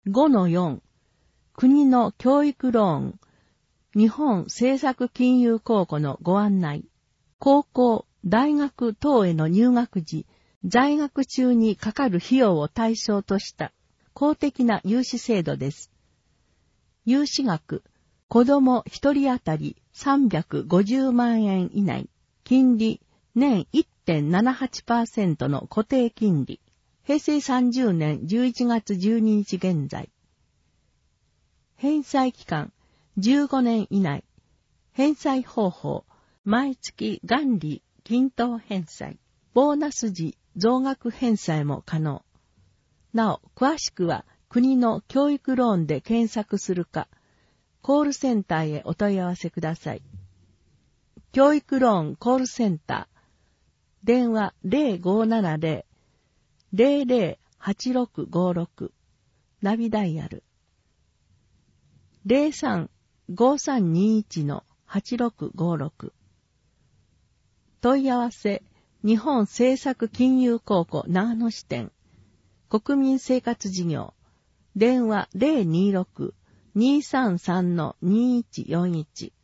5-4 国の教育ローン日本政策金融公庫のご案内。高校、大学等への入学時、在学中にかかる費用を対象とした公的な融資制度です。融資額、子供一人当たり350万円以内、金利、年 1.78% の固定金利。平成30年11月12日現在。返済期間、15年以内。返済方法、毎月元利均等返済。ボーナス時増額返済も可能。なお、詳しくは国の教育ローンで検索するか、コールセンターへお問い合わせください。教育ローンコールセンター。電話 0570-008656 ナビダイヤル。03-5321-8656。問い合わせ、日本政策金融公庫長野支店。国民生活事業。電話 026-233-2141。